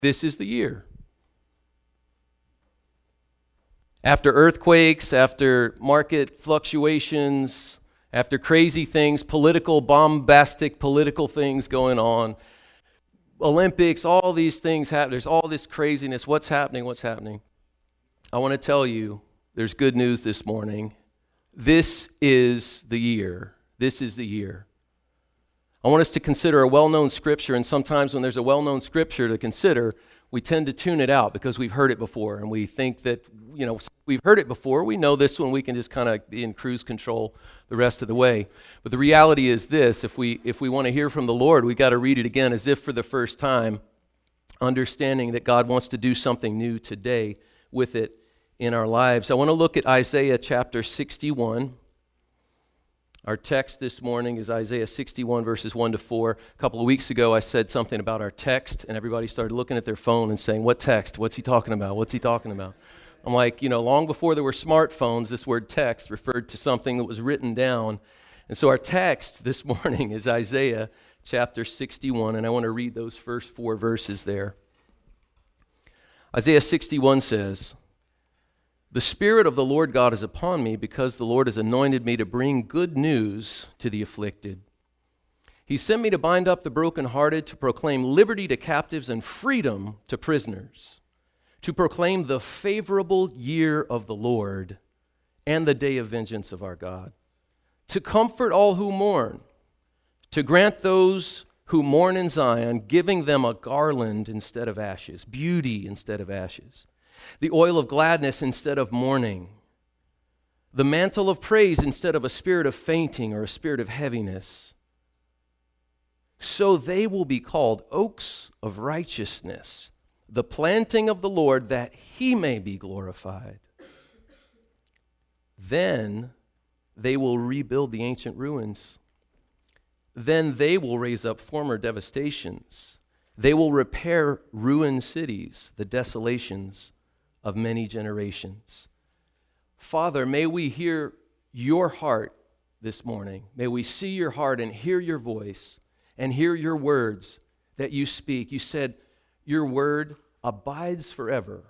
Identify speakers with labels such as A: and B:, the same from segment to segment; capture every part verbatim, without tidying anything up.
A: This is the year. After earthquakes, after market fluctuations, after crazy things, political, bombastic political things going on, Olympics, all these things happen. There's all this craziness. What's happening? What's happening? I want to tell you, there's good news this morning. This is the year. This is the year. I want us to consider a well-known scripture, and sometimes when there's a well-known scripture to consider, we tend to tune it out because we've heard it before, and we think that, you know, we've heard it before. We know this one. We can just kind of be in cruise control the rest of the way. But the reality is this: if we if we want to hear from the Lord, we got to read it again as if for the first time, understanding that God wants to do something new today with it in our lives. I want to look at Isaiah chapter sixty-one. Our text this morning is Isaiah sixty-one, verses one to four. A couple of weeks ago, I said something about our text, and everybody started looking at their phone and saying, what text? What's he talking about? What's he talking about? I'm like, you know, long before there were smartphones, this word text referred to something that was written down. And so our text this morning is Isaiah chapter sixty-one, and I want to read those first four verses there. Isaiah sixty-one says, "The Spirit of the Lord God is upon me, because the Lord has anointed me to bring good news to the afflicted. He sent me to bind up the brokenhearted, to proclaim liberty to captives and freedom to prisoners, to proclaim the favorable year of the Lord and the day of vengeance of our God, to comfort all who mourn, to grant those who mourn in Zion, giving them a garland instead of ashes, beauty instead of ashes, the oil of gladness instead of mourning, the mantle of praise instead of a spirit of fainting or a spirit of heaviness. So they will be called oaks of righteousness, the planting of the Lord, that he may be glorified. Then they will rebuild the ancient ruins. Then they will raise up former devastations. They will repair ruined cities, the desolations of many generations." Father, may we hear your heart this morning. May we see your heart and hear your voice and hear your words that you speak. You said your word abides forever,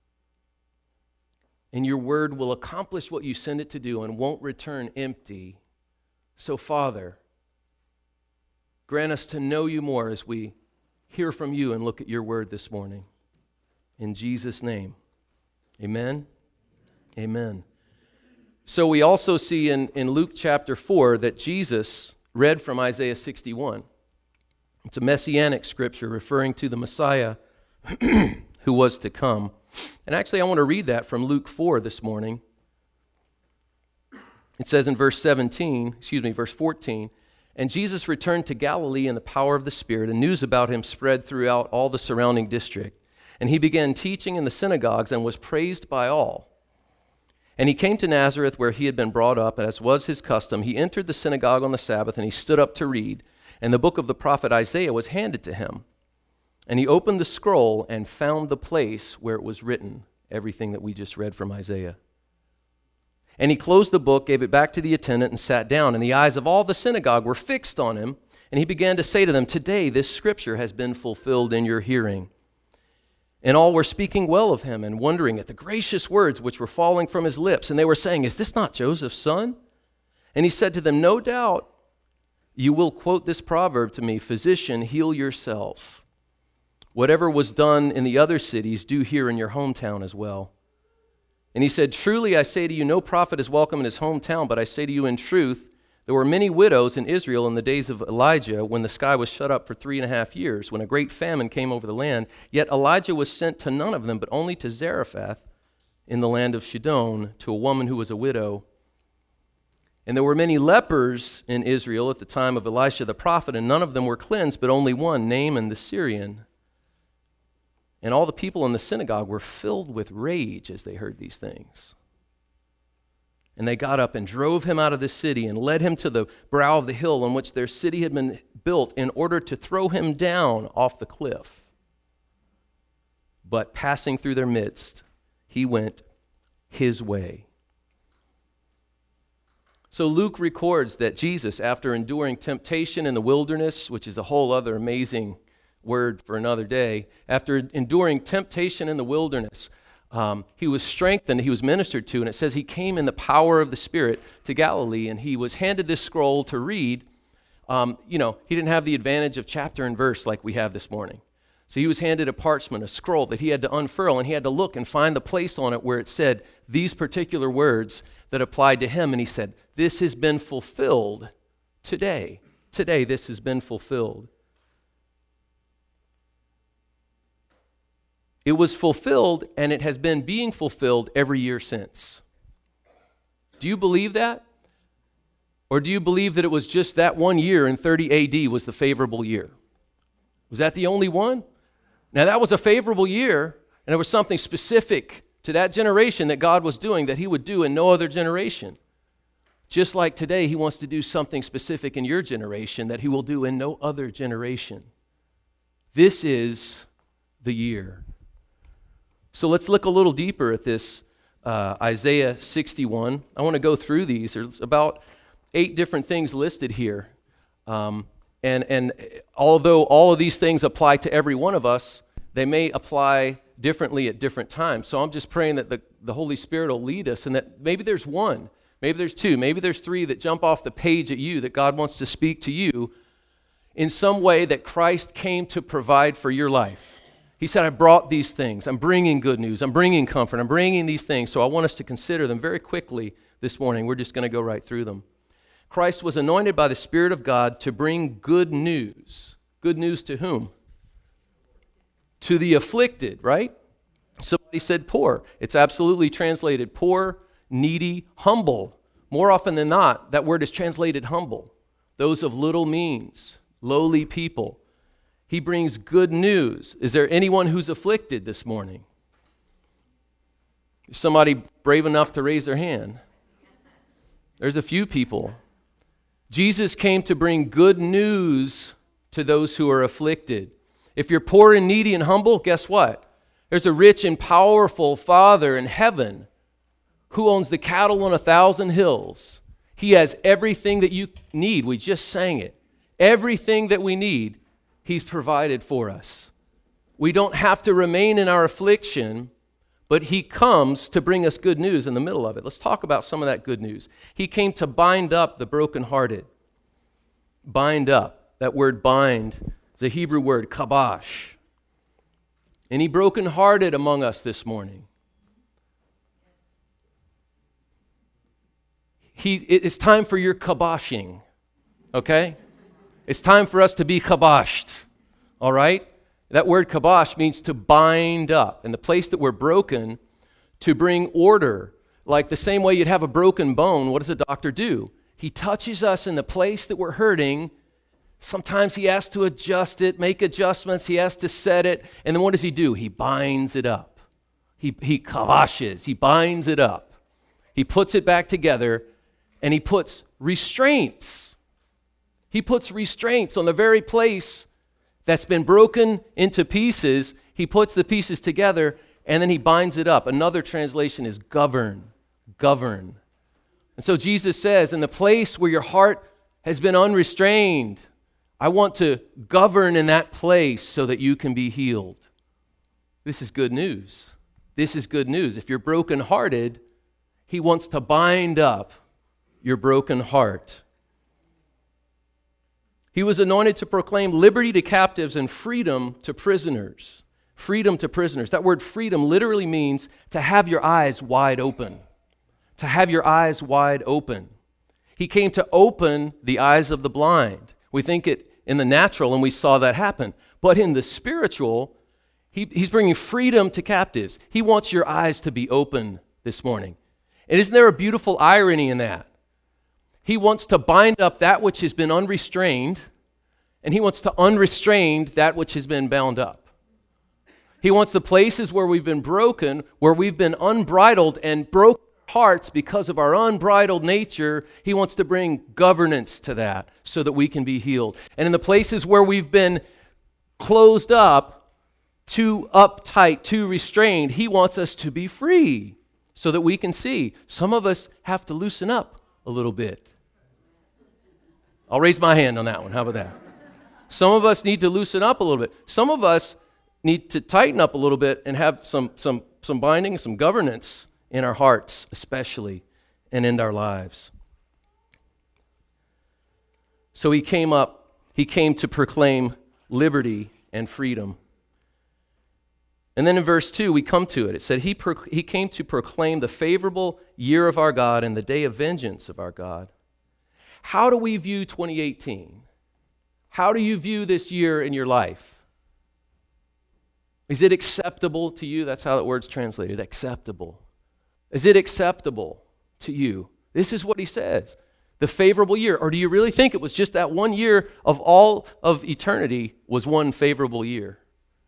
A: and your word will accomplish what you send it to do and won't return empty. So, Father, grant us to know you more as we hear from you and look at your word this morning. In Jesus' name. Amen? Amen. So we also see in, in Luke chapter four that Jesus read from Isaiah sixty-one. It's a messianic scripture referring to the Messiah who was to come. And actually I want to read that from Luke four this morning. It says in verse seventeen, excuse me, verse fourteen, "And Jesus returned to Galilee in the power of the Spirit, and news about him spread throughout all the surrounding district. And he began teaching in the synagogues and was praised by all. And he came to Nazareth, where he had been brought up, and as was his custom, he entered the synagogue on the Sabbath, and he stood up to read. And the book of the prophet Isaiah was handed to him. And he opened the scroll and found the place where it was written, everything that we just read from Isaiah. And he closed the book, gave it back to the attendant, and sat down. And the eyes of all the synagogue were fixed on him. And he began to say to them, 'Today this scripture has been fulfilled in your hearing.' And all were speaking well of him and wondering at the gracious words which were falling from his lips. And they were saying, 'Is this not Joseph's son?' And he said to them, 'No doubt you will quote this proverb to me, Physician, heal yourself. Whatever was done in the other cities, do here in your hometown as well.' And he said, 'Truly I say to you, no prophet is welcome in his hometown, but I say to you in truth, there were many widows in Israel in the days of Elijah, when the sky was shut up for three and a half years, when a great famine came over the land. Yet Elijah was sent to none of them, but only to Zarephath in the land of Sidon, to a woman who was a widow. And there were many lepers in Israel at the time of Elisha the prophet, and none of them were cleansed, but only one, Naaman the Syrian. And all the people in the synagogue were filled with rage as they heard these things. And they got up and drove him out of the city and led him to the brow of the hill on which their city had been built, in order to throw him down off the cliff. But passing through their midst, he went his way." So Luke records that Jesus, after enduring temptation in the wilderness, which is a whole other amazing word for another day. After enduring temptation in the wilderness, um, he was strengthened, he was ministered to, and it says he came in the power of the Spirit to Galilee, and he was handed this scroll to read. Um, you know, he didn't have the advantage of chapter and verse like we have this morning. So he was handed a parchment, a scroll that he had to unfurl, and he had to look and find the place on it where it said these particular words that applied to him. And he said, this has been fulfilled today. Today, this has been fulfilled. It was fulfilled, and it has been being fulfilled every year since. Do you believe that? Or do you believe that it was just that one year in thirty A D was the favorable year? Was that the only one? Now, that was a favorable year, and there was something specific to that generation that God was doing that he would do in no other generation. Just like today, he wants to do something specific in your generation that he will do in no other generation. This is the year. So let's look a little deeper at this uh, Isaiah sixty-one. I want to go through these. There's about eight different things listed here. Um, and, and although all of these things apply to every one of us, they may apply differently at different times. So I'm just praying that the, the Holy Spirit will lead us, and that maybe there's one, maybe there's two, maybe there's three that jump off the page at you that God wants to speak to you in some way that Christ came to provide for your life. He said, I brought these things. I'm bringing good news. I'm bringing comfort. I'm bringing these things. So I want us to consider them very quickly this morning. We're just going to go right through them. Christ was anointed by the Spirit of God to bring good news. Good news to whom? To the afflicted, right? Somebody said poor. It's absolutely translated poor, needy, humble. More often than not, that word is translated humble. Those of little means, lowly people. He brings good news. Is there anyone who's afflicted this morning? Is somebody brave enough to raise their hand? There's a few people. Jesus came to bring good news to those who are afflicted. If you're poor and needy and humble, guess what? There's a rich and powerful Father in heaven who owns the cattle on a thousand hills. He has everything that you need. We just sang it. Everything that we need, he's provided for us. We don't have to remain in our affliction, but he comes to bring us good news in the middle of it. Let's talk about some of that good news. He came to bind up the brokenhearted. Bind up. That word bind is a Hebrew word, kabash. Any brokenhearted among us this morning? He, it's time for your kabashing, okay? It's time for us to be kabashed, all right? That word kabash means to bind up. And the place that we're broken, to bring order. Like the same way you'd have a broken bone, what does a doctor do? He touches us in the place that we're hurting. Sometimes he has to adjust it, make adjustments. He has to set it. And then what does he do? He binds it up. He, he kabashes. He binds it up. He puts it back together, and he puts restraints. He puts restraints on the very place that's been broken into pieces. He puts the pieces together, and then he binds it up. Another translation is govern, govern. And so Jesus says, in the place where your heart has been unrestrained, I want to govern in that place so that you can be healed. This is good news. This is good news. If you're brokenhearted, he wants to bind up your broken heart. He was anointed to proclaim liberty to captives and freedom to prisoners. Freedom to prisoners. That word freedom literally means to have your eyes wide open. To have your eyes wide open. He came to open the eyes of the blind. We think it in the natural, and we saw that happen. But in the spiritual, he, he's bringing freedom to captives. He wants your eyes to be open this morning. And isn't there a beautiful irony in that? He wants to bind up that which has been unrestrained, and he wants to unrestrain that which has been bound up. He wants the places where we've been broken, where we've been unbridled and broken hearts because of our unbridled nature. He wants to bring governance to that so that we can be healed. And in the places where we've been closed up, too uptight, too restrained, he wants us to be free so that we can see. Some of us have to loosen up a little bit. I'll raise my hand on that one. How about that? Some of us need to loosen up a little bit. Some of us need to tighten up a little bit and have some, some, some binding, some governance in our hearts, especially, and in our lives. So he came up, he came to proclaim liberty and freedom. And then in verse two, we come to it. It said, he, pro- he came to proclaim the favorable year of our God and the day of vengeance of our God. How do we view twenty eighteen? How do you view this year in your life? Is it acceptable to you? That's how that word's translated, acceptable. Is it acceptable to you? This is what he says, the favorable year. Or do you really think it was just that one year of all of eternity was one favorable year?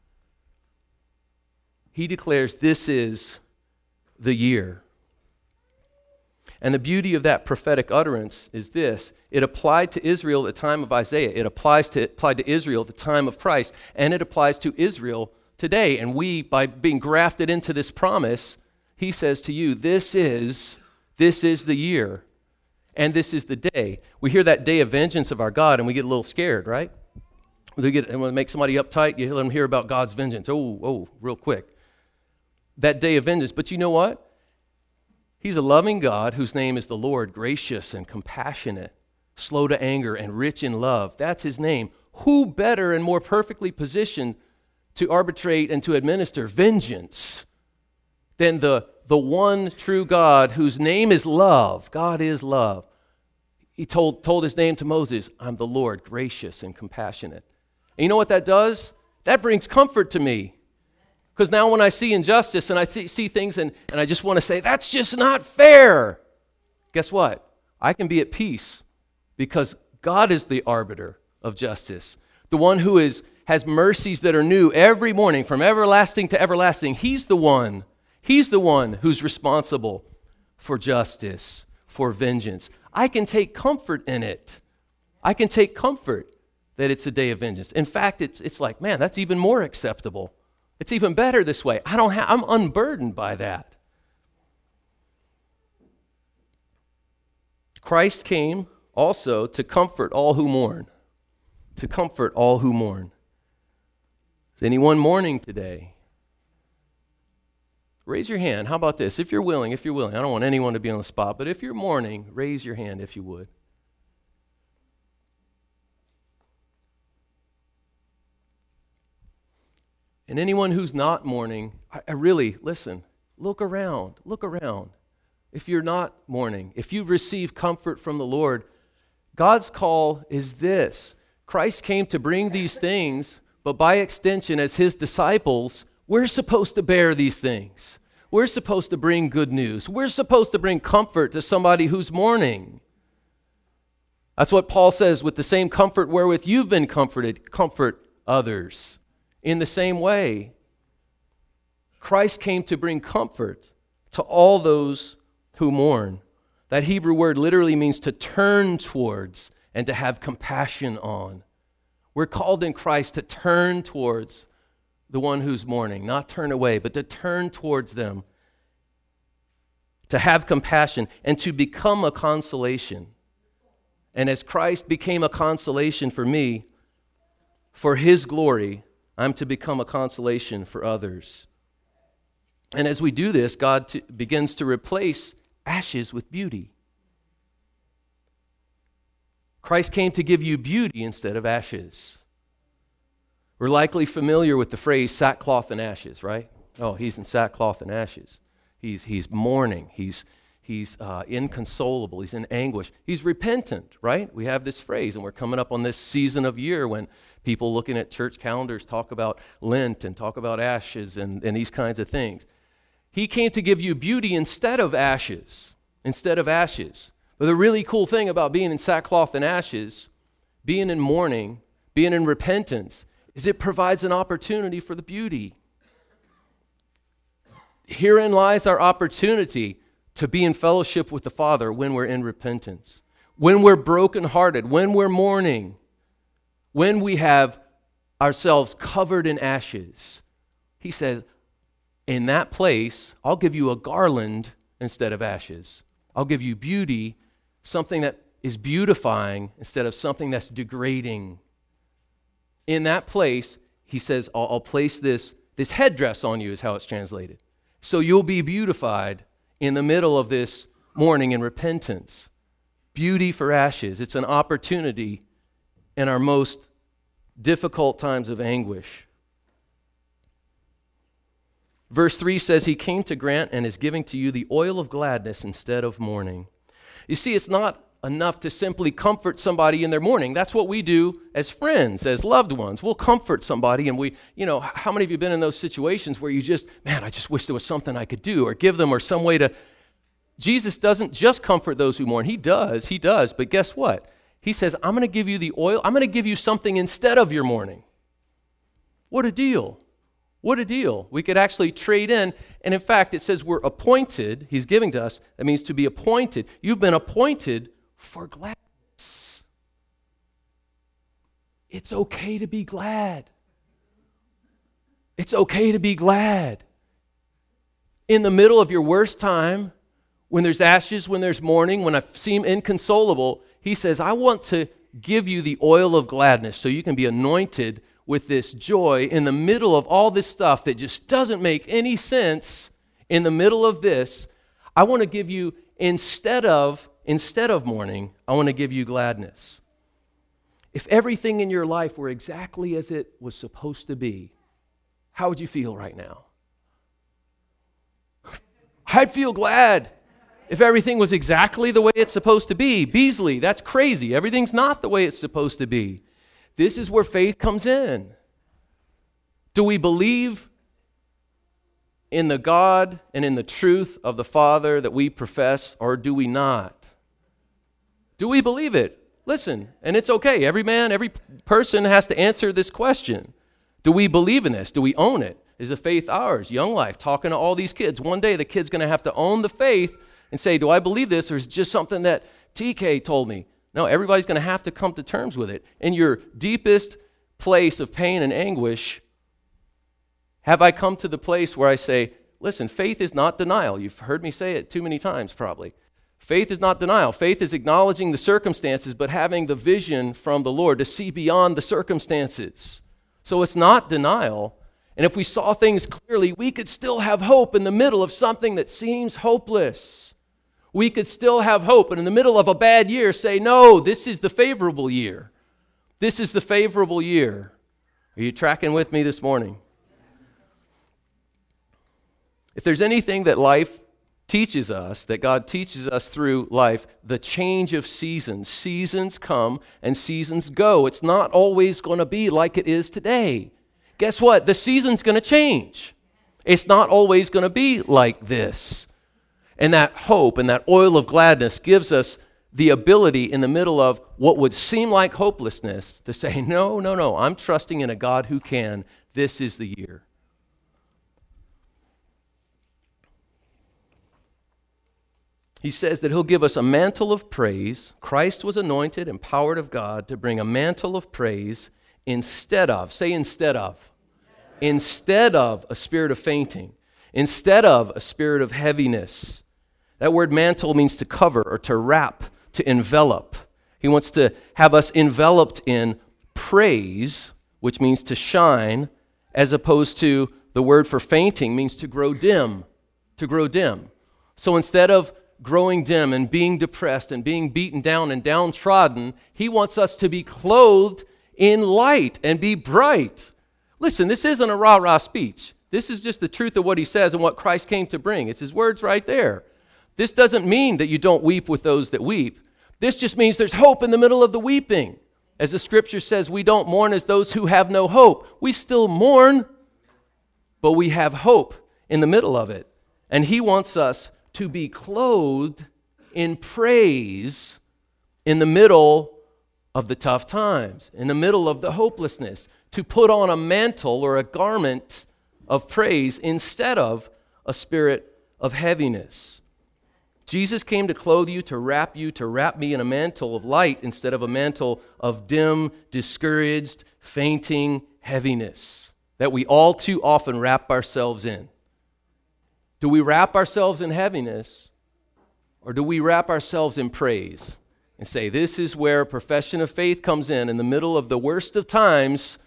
A: He declares this is the year. And the beauty of that prophetic utterance is this. It applied to Israel at the time of Isaiah. It applies to, applied to Israel at the time of Christ. And it applies to Israel today. And we, by being grafted into this promise, he says to you, this is, this is the year. And this is the day. We hear that day of vengeance of our God and we get a little scared, right? We get, and when we make somebody uptight, you let them hear about God's vengeance. Oh, oh, real quick. That day of vengeance. But you know what? He's a loving God whose name is the Lord, gracious and compassionate, slow to anger and rich in love. That's his name. Who better and more perfectly positioned to arbitrate and to administer vengeance than the, the one true God whose name is love? God is love. He told, told his name to Moses, I'm the Lord, gracious and compassionate. And you know what that does? That brings comfort to me. Because now when I see injustice and I see, see things and, and I just want to say, that's just not fair. Guess what? I can be at peace because God is the arbiter of justice. The one who is has mercies that are new every morning from everlasting to everlasting. He's the one. He's the one who's responsible for justice, for vengeance. I can take comfort in it. I can take comfort that it's a day of vengeance. In fact, it's, it's like, man, that's even more acceptable. It's even better this way. I don't have, I'm unburdened by that. Christ came also to comfort all who mourn. To comfort all who mourn. Is anyone mourning today? Raise your hand. How about this? If you're willing, if you're willing. I don't want anyone to be on the spot, but if you're mourning, raise your hand if you would. And anyone who's not mourning, I, I really, listen, look around, look around. If you're not mourning, if you've received comfort from the Lord, God's call is this. Christ came to bring these things, but by extension, as his disciples, we're supposed to bear these things. We're supposed to bring good news. We're supposed to bring comfort to somebody who's mourning. That's what Paul says, with the same comfort wherewith you've been comforted, comfort others. In the same way, Christ came to bring comfort to all those who mourn. That Hebrew word literally means to turn towards and to have compassion on. We're called in Christ to turn towards the one who's mourning, not turn away, but to turn towards them, to have compassion and to become a consolation. And as Christ became a consolation for me, for his glory, I'm to become a consolation for others. And as we do this, God t- begins to replace ashes with beauty. Christ came to give you beauty instead of ashes. We're likely familiar with the phrase sackcloth and ashes, right? Oh, he's in sackcloth and ashes. He's, he's mourning. He's, he's uh, inconsolable. He's in anguish. He's repentant, right? We have this phrase, and we're coming up on this season of year when people looking at church calendars talk about Lent and talk about ashes and, and these kinds of things. He came to give you beauty instead of ashes, instead of ashes. But the really cool thing about being in sackcloth and ashes, being in mourning, being in repentance, is it provides an opportunity for the beauty. Herein lies our opportunity to be in fellowship with the Father when we're in repentance, when we're brokenhearted, when we're mourning, when we have ourselves covered in ashes. He says, in that place, I'll give you a garland instead of ashes. I'll give you beauty, something that is beautifying instead of something that's degrading. in that place, he says, I'll, I'll place this, this headdress on you, is how it's translated. So you'll be beautified in the middle of this mourning and repentance. Beauty for ashes. It's an opportunity in our most difficult times of anguish. Verse three says, he came to grant and is giving to you the oil of gladness instead of mourning. You see, it's not enough to simply comfort somebody in their mourning. That's what we do as friends, as loved ones. We'll comfort somebody, and we, you know, how many of you have been in those situations where you just, man, I just wish there was something I could do or give them or some way to. Jesus doesn't just comfort those who mourn. He does, he does, but guess what? He says, I'm going to give you the oil. I'm going to give you something instead of your mourning. What a deal. What a deal. We could actually trade in. And in fact, it says we're appointed. He's giving to us. That means to be appointed. You've been appointed for gladness. It's okay to be glad. It's okay to be glad. In the middle of your worst time, when there's ashes, when there's mourning, when I seem inconsolable, he says, I want to give you the oil of gladness so you can be anointed with this joy in the middle of all this stuff that just doesn't make any sense. In the middle of this, I want to give you, instead of instead of mourning, I want to give you gladness. If everything in your life were exactly as it was supposed to be, how would you feel right now? I'd feel glad if everything was exactly the way it's supposed to be. Beasley, that's crazy. Everything's not the way it's supposed to be. This is where faith comes in. Do we believe in the God and in the truth of the Father that we profess, or do we not? Do we believe it? Listen, and it's okay. Every man, every person has to answer this question. Do we believe in this? Do we own it? Is the faith ours? Young Life, talking to all these kids. One day the kid's going to have to own the faith and say, do I believe this, or is it just something that T K told me? No, everybody's going to have to come to terms with it. In your deepest place of pain and anguish, have I come to the place where I say, listen, faith is not denial. You've heard me say it too many times probably. Faith is not denial. Faith is acknowledging the circumstances, but having the vision from the Lord to see beyond the circumstances. So it's not denial. And if we saw things clearly, we could still have hope in the middle of something that seems hopeless. We could still have hope, and in the middle of a bad year say, no, this is the favorable year. This is the favorable year. Are you tracking with me this morning? If there's anything that life teaches us, that God teaches us through life, the change of seasons. Seasons come and seasons go. It's not always going to be like it is today. Guess what? The season's going to change. It's not always going to be like this. And that hope and that oil of gladness gives us the ability in the middle of what would seem like hopelessness to say, no, no, no, I'm trusting in a God who can. This is the year. He says that he'll give us a mantle of praise. Christ was anointed, empowered of God to bring a mantle of praise instead of, say instead of, instead of a spirit of fainting, instead of a spirit of heaviness. That word mantle means to cover or to wrap, to envelop. He wants to have us enveloped in praise, which means to shine, as opposed to the word for fainting means to grow dim, to grow dim. So instead of growing dim and being depressed and being beaten down and downtrodden, he wants us to be clothed in light and be bright. Listen, this isn't a rah-rah speech. This is just the truth of what he says and what Christ came to bring. It's his words right there. This doesn't mean that you don't weep with those that weep. This just means there's hope in the middle of the weeping. As the scripture says, we don't mourn as those who have no hope. We still mourn, but we have hope in the middle of it. And he wants us to be clothed in praise in the middle of the tough times, in the middle of the hopelessness, to put on a mantle or a garment of praise instead of a spirit of heaviness. Jesus came to clothe you, to wrap you, to wrap me in a mantle of light instead of a mantle of dim, discouraged, fainting heaviness that we all too often wrap ourselves in. Do we wrap ourselves in heaviness, or do we wrap ourselves in praise and say, this is where a profession of faith comes in, in the middle of the worst of times,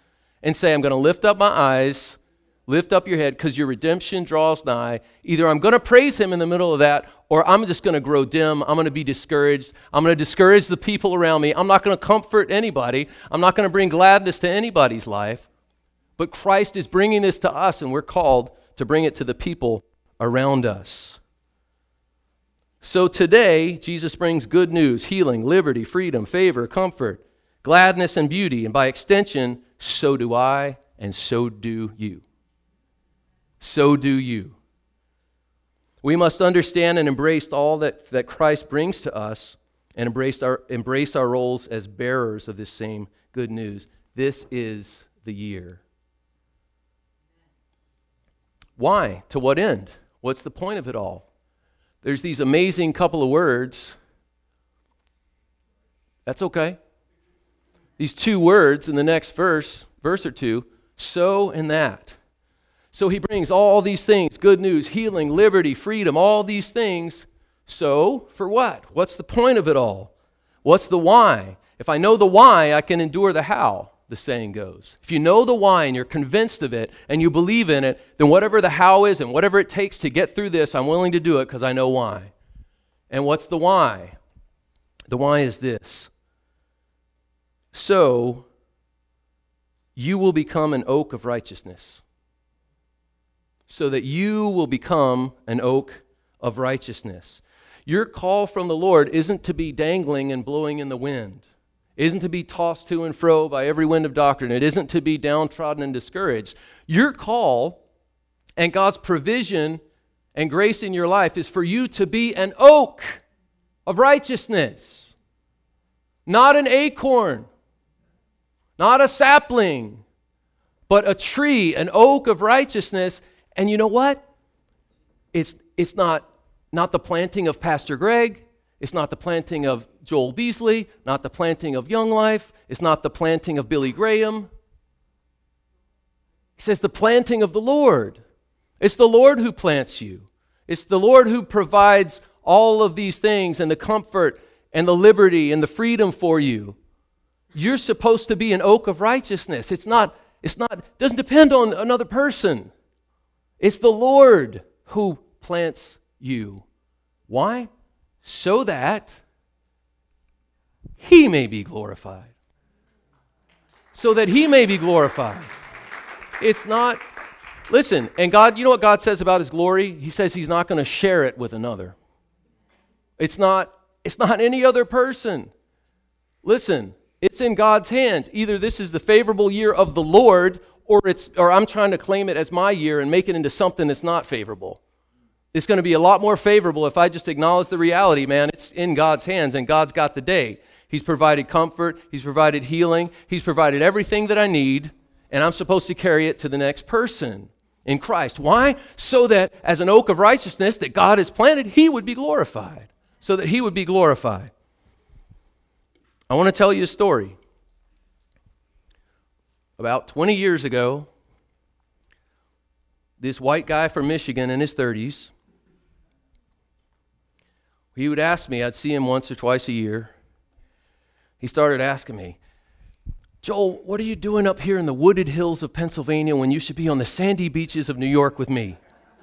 A: and say, I'm going to lift up my eyes, lift up your head, because your redemption draws nigh. Either I'm going to praise him in the middle of that, or I'm just going to grow dim. I'm going to be discouraged. I'm going to discourage the people around me. I'm not going to comfort anybody. I'm not going to bring gladness to anybody's life. But Christ is bringing this to us, and we're called to bring it to the people around us. So today, Jesus brings good news, healing, liberty, freedom, favor, comfort, gladness, and beauty. And by extension, so do I, and so do you. So do you. We must understand and embrace all that, that Christ brings to us and embrace our, embrace our roles as bearers of this same good news. This is the year. Why? To what end? What's the point of it all? There's these amazing couple of words. That's okay. These two words in the next verse, verse or two, so and that. So he brings all these things, good news, healing, liberty, freedom, all these things. So, for what? What's the point of it all? What's the why? If I know the why, I can endure the how, the saying goes. If you know the why and you're convinced of it and you believe in it, then whatever the how is and whatever it takes to get through this, I'm willing to do it because I know why. And what's the why? The why is this. So, you will become an oak of righteousness. So that you will become an oak of righteousness. Your call from the Lord isn't to be dangling and blowing in the wind. It isn't to be tossed to and fro by every wind of doctrine. It isn't to be downtrodden and discouraged. Your call and God's provision and grace in your life is for you to be an oak of righteousness. Not an acorn. Not a sapling. But a tree, an oak of righteousness. And you know what? It's it's not, not the planting of Pastor Greg. It's not the planting of Joel Beasley. Not the planting of Young Life. It's not the planting of Billy Graham. He says the planting of the Lord. It's the Lord who plants you. It's the Lord who provides all of these things and the comfort and the liberty and the freedom for you. You're supposed to be an oak of righteousness. It's not, it's not, it doesn't depend on another person. It's the Lord who plants you. Why? So that He may be glorified. So that He may be glorified. It's not, listen, and God, you know what God says about His glory? He says He's not going to share it with another. It's not, it's not any other person. Listen, it's in God's hands. Either this is the favorable year of the Lord, or it's, or I'm trying to claim it as my year and make it into something that's not favorable. It's going to be a lot more favorable if I just acknowledge the reality, man. It's in God's hands, and God's got the day. He's provided comfort. He's provided healing. He's provided everything that I need, and I'm supposed to carry it to the next person in Christ. Why? So that as an oak of righteousness that God has planted, He would be glorified. So that He would be glorified. I want to tell you a story. About twenty years ago, this white guy from Michigan in his thirties, he would ask me, I'd see him once or twice a year. He started asking me, Joel, what are you doing up here in the wooded hills of Pennsylvania when you should be on the sandy beaches of New York with me?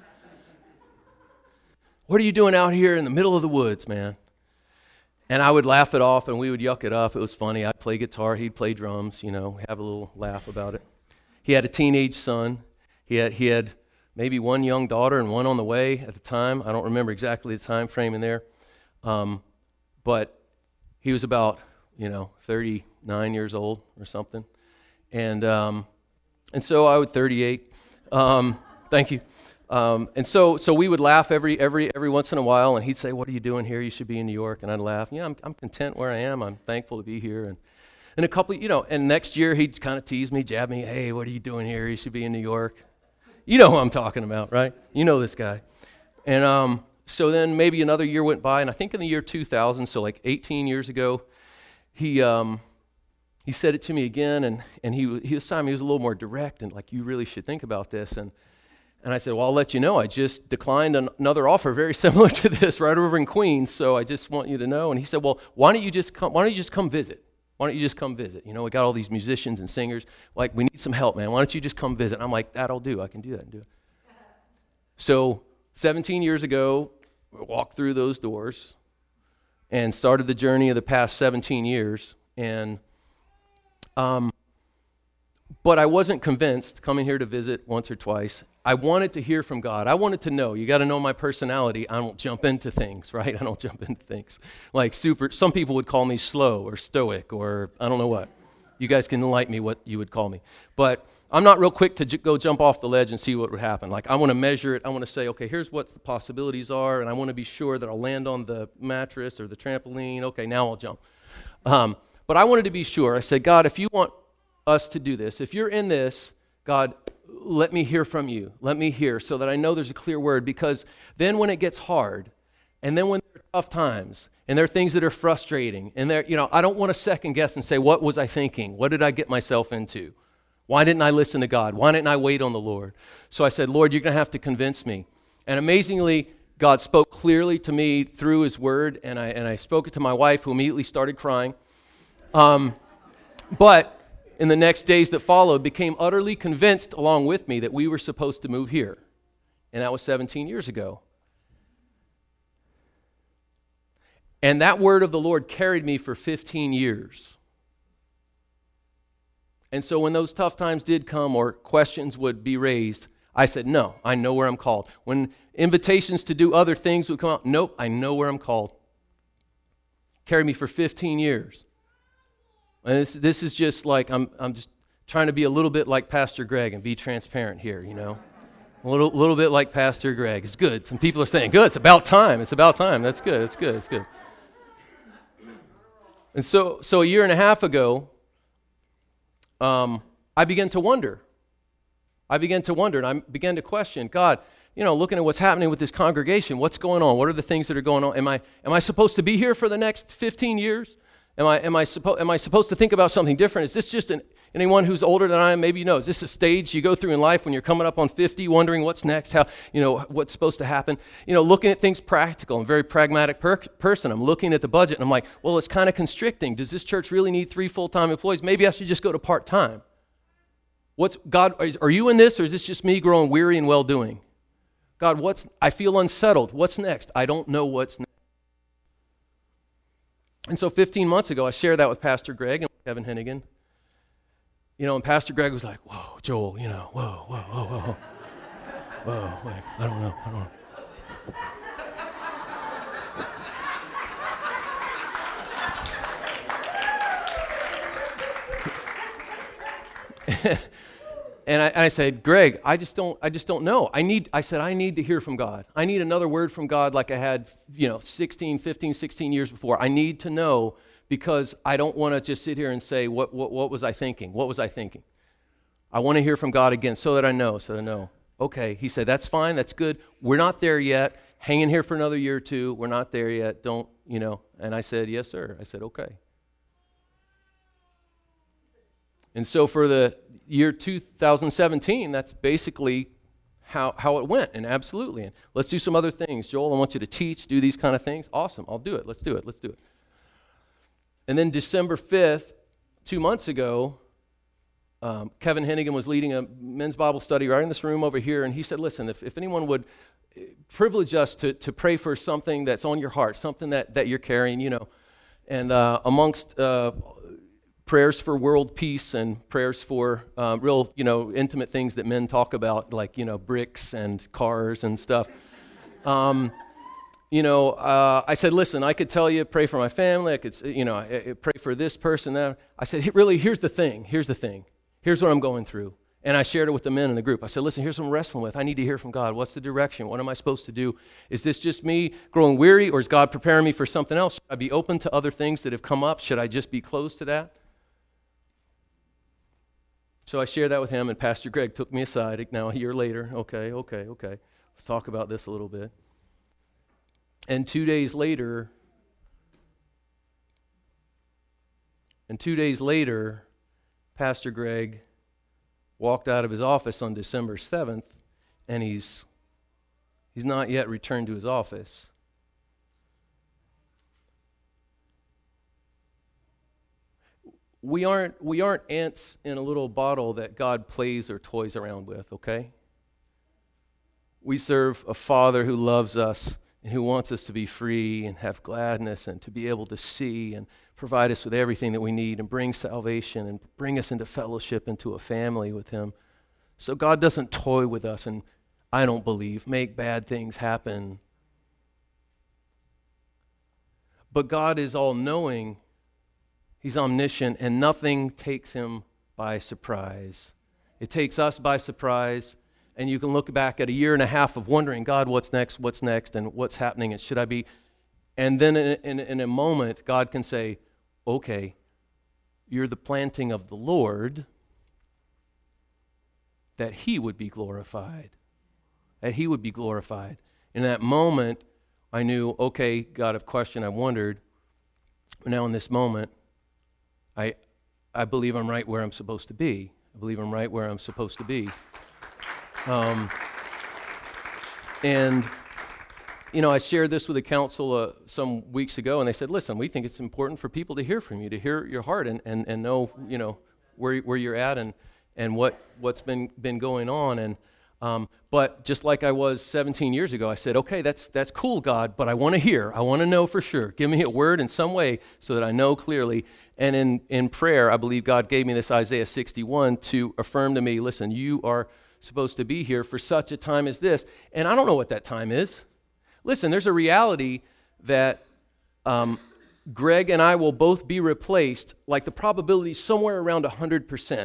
A: What are you doing out here in the middle of the woods, man? And I would laugh it off, and we would yuck it up. It was funny. I'd play guitar. He'd play drums, you know, have a little laugh about it. He had a teenage son. He had, he had maybe one young daughter and one on the way at the time. I don't remember exactly the time frame in there. Um, but he was about, you know, thirty-nine years old or something. And um, and so I was thirty-eight. Um, thank you. Um, and so so we would laugh every every every once in a while, and he'd say, "What are you doing here? You should be in New York." And I'd laugh. Yeah, I'm I'm content where I am. I'm thankful to be here. And and a couple, you know, and next year he'd kind of tease me, jab me, "Hey, what are you doing here? You should be in New York." You know who I'm talking about, right? You know this guy. And um, so then maybe another year went by, and I think in the year two thousand, so like eighteen years ago, he um he said it to me again, and and he he was time he was a little more direct and like, "You really should think about this." And And I said, "Well, I'll let you know. I just declined an- another offer very similar to this right over in Queens, so I just want you to know." And he said, "Well, why don't you just come? Why don't you just come visit? Why Why don't you just come visit? You know, we got all these musicians and singers. Like, we need some help, man. Why don't you just come visit? And I'm like, that'll do. I can do that and do it. So seventeen years ago, we walked through those doors and started the journey of the past seventeen years. And, um, but I wasn't convinced coming here to visit once or twice. I wanted to hear from God. I wanted to know. You got to know my personality. I don't jump into things, right? I don't jump into things. Like super, some people would call me slow or stoic or I don't know what. You guys can enlighten me what you would call me. But I'm not real quick to j- go jump off the ledge and see what would happen. Like, I want to measure it. I want to say, okay, here's what the possibilities are, and I want to be sure that I'll land on the mattress or the trampoline. Okay, now I'll jump. Um, but I wanted to be sure. I said, God, if you want us to do this, if you're in this, God, let me hear from you. Let me hear so that I know there's a clear word, because then when it gets hard, and then when there are tough times, and there are things that are frustrating, and there, you know, I don't want to second guess and say, what was I thinking? What did I get myself into? Why didn't I listen to God? Why didn't I wait on the Lord? So I said, Lord, you're going to have to convince me. And amazingly, God spoke clearly to me through his word, and I and I spoke it to my wife, who immediately started crying. Um, but in the next days that followed, became utterly convinced along with me that we were supposed to move here. And that was seventeen years ago. And that word of the Lord carried me for fifteen years. And so when those tough times did come or questions would be raised, I said, no, I know where I'm called. When invitations to do other things would come out, nope, I know where I'm called. Carried me for fifteen years. And this, this is just like, I'm I'm just trying to be a little bit like Pastor Greg and be transparent here, you know. A little, little bit like Pastor Greg. It's good. Some people are saying, good, it's about time. It's about time. That's good, it's good, it's good. And so, so a year and a half ago, um, I began to wonder. I began to wonder, and I began to question, God, you know, looking at what's happening with this congregation, what's going on? What are the things that are going on? Am I am I supposed to be here for the next fifteen years? Am I am I supposed am I supposed to think about something different? Is this just an, anyone who's older than I am? Maybe you know. Is this a stage you go through in life when you're coming up on fifty, wondering what's next? How you know what's supposed to happen? You know, looking at things practical. I'm a very pragmatic per- person. I'm looking at the budget and I'm like, well, it's kind of constricting. Does this church really need three full-time employees? Maybe I should just go to part-time. What's God? Are you in this, or is this just me growing weary and well-doing? God, what's? I feel unsettled. What's next? I don't know what's next. And so fifteen months ago, I shared that with Pastor Greg and Kevin Hennigan. You know, and Pastor Greg was like, whoa, Joel, you know, whoa, whoa, whoa, whoa. Whoa, wait, I don't know, I don't know. And I, and I said, Greg, I just don't, I just don't know. I need, I said, I need to hear from God. I need another word from God like I had, you know, sixteen, fifteen, sixteen years before. I need to know, because I don't want to just sit here and say, what, what, what was I thinking? What was I thinking? I want to hear from God again so that I know, so that I know. Okay, he said, that's fine, that's good. We're not there yet. Hang in here for another year or two. We're not there yet. Don't, you know. And I said, yes, sir. I said, okay. And so for the year two thousand seventeen, that's basically how, how it went, and absolutely. And let's do some other things. Joel, I want you to teach, do these kind of things. Awesome, I'll do it. Let's do it, let's do it. And then December fifth, two months ago, um, Kevin Hennigan was leading a men's Bible study right in this room over here, and he said, listen, if, if anyone would privilege us to, to pray for something that's on your heart, something that, that you're carrying, you know, and uh, amongst... Uh, prayers for world peace and prayers for um, real, you know, intimate things that men talk about, like, you know, bricks and cars and stuff. Um, you know, uh, I said, listen, I could tell you, pray for my family. I could, you know, I, I pray for this person. That. I said, really, here's the thing. Here's the thing. Here's what I'm going through. And I shared it with the men in the group. I said, listen, here's what I'm wrestling with. I need to hear from God. What's the direction? What am I supposed to do? Is this just me growing weary, or is God preparing me for something else? Should I be open to other things that have come up? Should I just be closed to that? So I shared that with him, and Pastor Greg took me aside now a year later. Okay, okay, okay. Let's talk about this a little bit. And two days later, and two days later, Pastor Greg walked out of his office on December seventh, and he's he's not yet returned to his office. we aren't we aren't ants in a little bottle that God plays or toys around with, okay? We serve a Father who loves us and who wants us to be free and have gladness and to be able to see and provide us with everything that we need and bring salvation and bring us into fellowship, into a family with him. So God doesn't toy with us and, I don't believe, make bad things happen. But God is all-knowing. He's omniscient, and nothing takes him by surprise. It takes us by surprise, and you can look back at a year and a half of wondering, God, what's next, what's next, and what's happening, and should I be? And then in, in, in a moment, God can say, okay, you're the planting of the Lord, that he would be glorified, that he would be glorified. In that moment, I knew, okay, God, I've questioned, I wondered, but now in this moment, I I believe I'm right where I'm supposed to be. I believe I'm right where I'm supposed to be. Um, and, you know, I shared this with the council uh, some weeks ago, and they said, listen, we think it's important for people to hear from you, to hear your heart and, and, and know, you know, where where you're at and, and what, what's been, been going on. And um, but just like I was seventeen years ago, I said, okay, that's that's cool, God, but I want to hear. I want to know for sure. Give me a word in some way so that I know clearly. And in, in prayer, I believe God gave me this Isaiah sixty-one to affirm to me, listen, you are supposed to be here for such a time as this. And I don't know what that time is. Listen, there's a reality that um, Greg and I will both be replaced, like the probability somewhere around one hundred percent.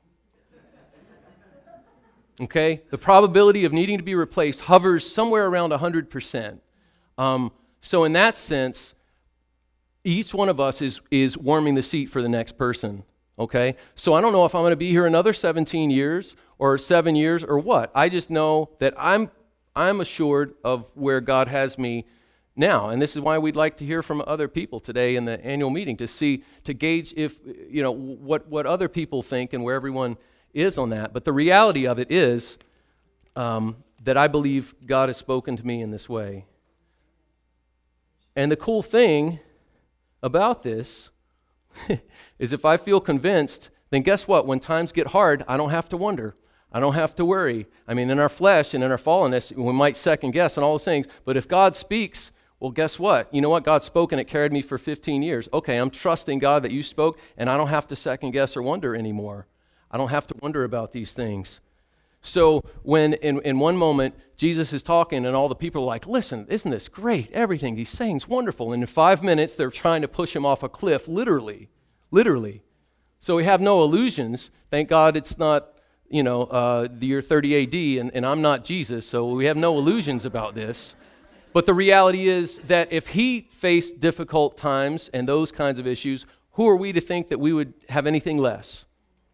A: Okay? The probability of needing to be replaced hovers somewhere around one hundred percent. Um, so in that sense, each one of us is, is warming the seat for the next person. Okay? So I don't know if I'm going to be here another seventeen years or seven years or what. I just know that I'm I'm assured of where God has me now. And this is why we'd like to hear from other people today in the annual meeting to see, to gauge if, you know, what, what other people think and where everyone is on that. But the reality of it is um, that I believe God has spoken to me in this way. And the cool thing about this is if I feel convinced, then guess what? When times get hard, I don't have to wonder. I don't have to worry. I mean, in our flesh and in our fallenness, we might second guess on all those things. But if God speaks, well, guess what? You know what? God spoke and it carried me for fifteen years. Okay, I'm trusting God that you spoke, and I don't have to second guess or wonder anymore. I don't have to wonder about these things. So when in, in one moment, Jesus is talking and all the people are like, listen, isn't this great? Everything he's saying is wonderful. And in five minutes, they're trying to push him off a cliff, literally, literally. So we have no illusions. Thank God it's not, you know, uh, the year thirty A D and, and I'm not Jesus, so we have no illusions about this. But the reality is that if he faced difficult times and those kinds of issues, who are we to think that we would have anything less?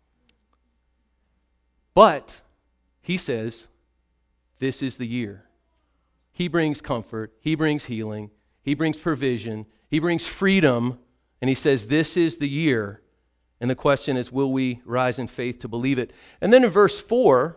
A: But he says, this is the year. He brings comfort. He brings healing. He brings provision. He brings freedom. And he says, this is the year. And the question is, will we rise in faith to believe it? And then in verse four,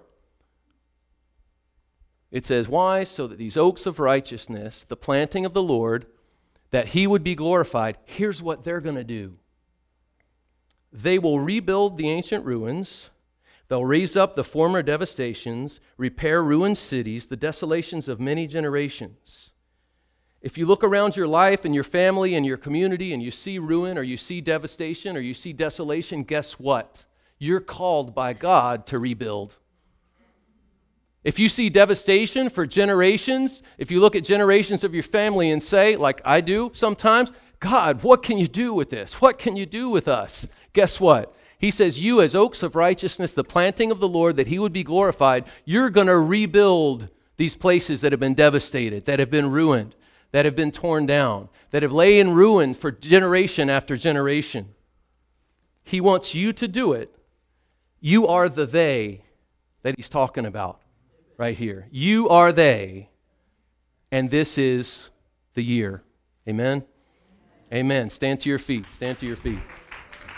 A: it says, why? So that these oaks of righteousness, the planting of the Lord, that he would be glorified. Here's what they're going to do. They will rebuild the ancient ruins. They'll raise up the former devastations, repair ruined cities, the desolations of many generations. If you look around your life and your family and your community and you see ruin or you see devastation or you see desolation, guess what? You're called by God to rebuild. If you see devastation for generations, if you look at generations of your family and say, like I do sometimes, God, what can you do with this? What can you do with us? Guess what? He says, you as oaks of righteousness, the planting of the Lord, that he would be glorified, you're going to rebuild these places that have been devastated, that have been ruined, that have been torn down, that have lay in ruin for generation after generation. He wants you to do it. You are the they that he's talking about right here. You are they, and this is the year. Amen? Amen. Stand to your feet. Stand to your feet.